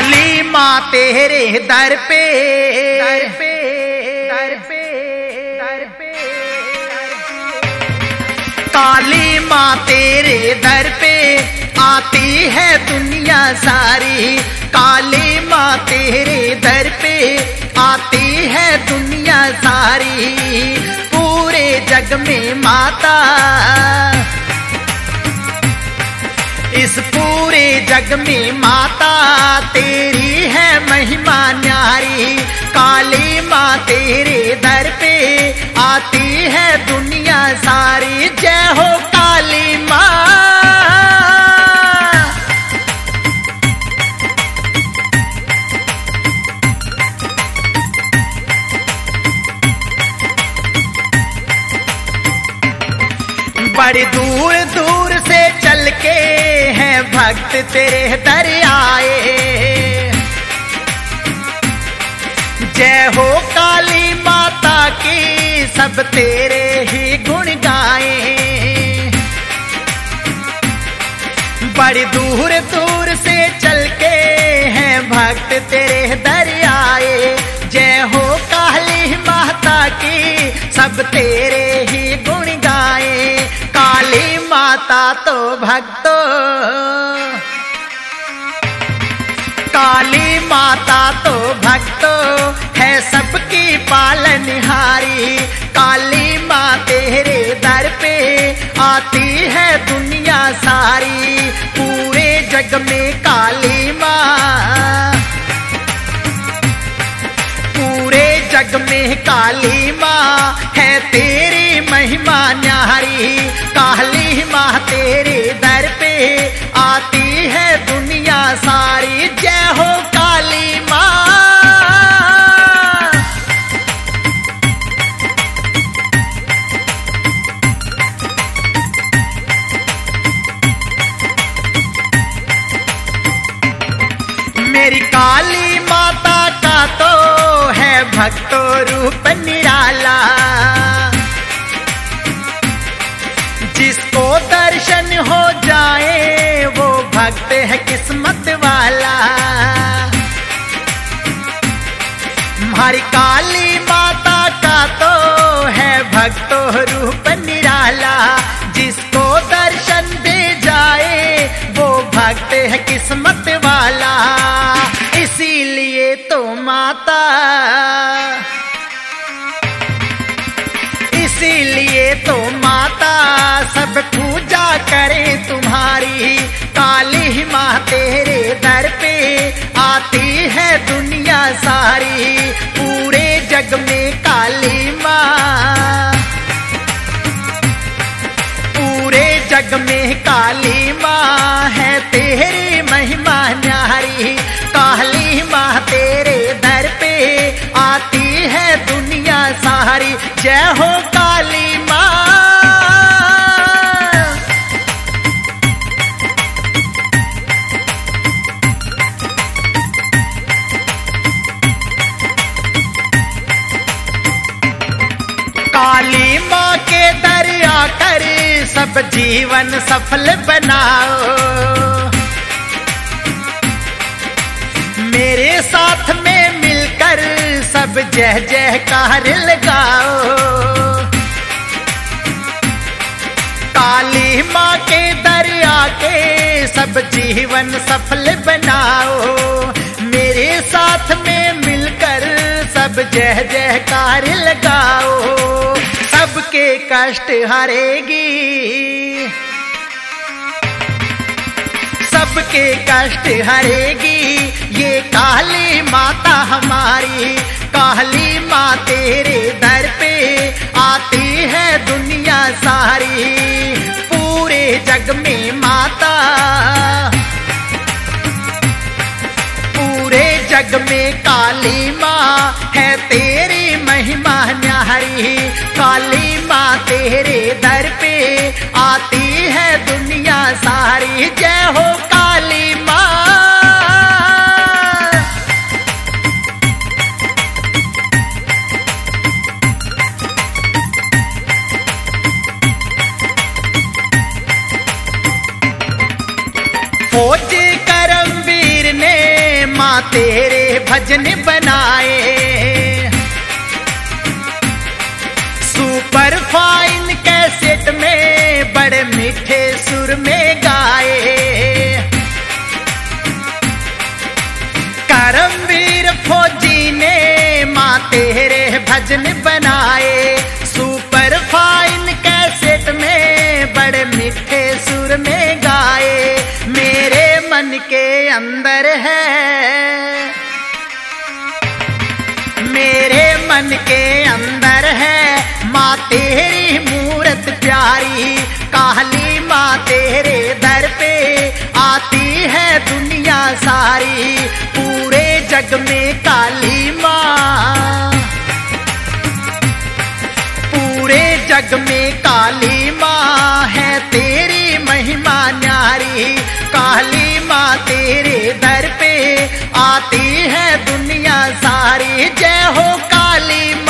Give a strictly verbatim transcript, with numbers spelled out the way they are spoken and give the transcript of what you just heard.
काली माँ तेरे दर पे दर पे दर पे दर पे काली माँ तेरे दर पे आती है दुनिया सारी। काली माँ तेरे दर पे आती है दुनिया सारी। पूरे जग में माता, इस पूरे जग में माता तेरी है महिमा न्यारी। काली माँ तेरे दर पे आती है दुनिया सारी। जय हो काली माँ। बड़ी दूर दूर से चल के हैं भक्त तेरे दर आए। जय हो काली माता की सब तेरे ही गुण गाए। बड़ी दूर दूर से चल के हैं भक्त तेरे दर आए। जय हो काली माता की सब तेरे ही गुण गाए। काली माता तो भक्तों, काली माता तो भक्तों है सबकी पालनहारी। काली माँ तेरे दर पे आती है दुनिया सारी। पूरे जग में काली माँ, पूरे जग में काली माँ है तेरी महिमा न्यारी। काली माँ तेरे दर पे आती है दुनिया सारी। जय हो काली माँ। मेरी काली माता का तो है भक्तों रूप निराला। जिसको दर्शन हो जाए वो भक्त है किस्मत वाला। हमारी काली माता का तो है भक्तों रूप निराला। जिसको दर्शन दे जाए वो भक्त है किस्मत वाला। इसीलिए तो माता, इसीलिए तो माता सब पूजा करे तुम्हारी। काली माँ तेरे दर पे आती है दुनिया सारी। पूरे जग में काली माँ, पूरे जग में काली माँ है तेरी महिमा न्यारी। काली माँ तेरे दर पे आती है दुनिया सारी। जय हो काली माँ। काली माँ के दर आकर सब जीवन सफल बनाओ। मेरे साथ में मिलकर सब जय जयकार लगाओ। काली माँ के दर आके सब जीवन सफल बनाओ। मेरे साथ में मिलकर सब जय जयकार लगाओ। सबके कष्ट हरेगी, सबके कष्ट हरेगी ये काली माता हमारी। काली माँ तेरे दर पे आती है दुनिया सारी। पूरे जग में माता, पूरे जग में काली माँ है तेरी महिमा न्यारी। काली माँ तेरे दर पे आती है दुनिया सारी। जय हो काली माँ। फौज करमवीर ने माँ माँ तेरे भजन बनाए। सुपर फाइन कैसेट में बड़े मीठे सुर में गाए। करमवीर फौजी ने माँ तेरे भजन बनाए। सुपर फाइन कैसेट में बड़े मीठे सुर में गाए। मेरे मन के अंदर है, मेरे मन के अंदर है माँ तेरी मूरत प्यारी। काली माँ तेरे दर पे आती है दुनिया सारी। पूरे जग में काली माँ, पूरे जग में काली माँ है तेरी महिमा न्यारी। काली माँ तेरे दर पे आती है दुनिया सारी। जय हो काली माँ।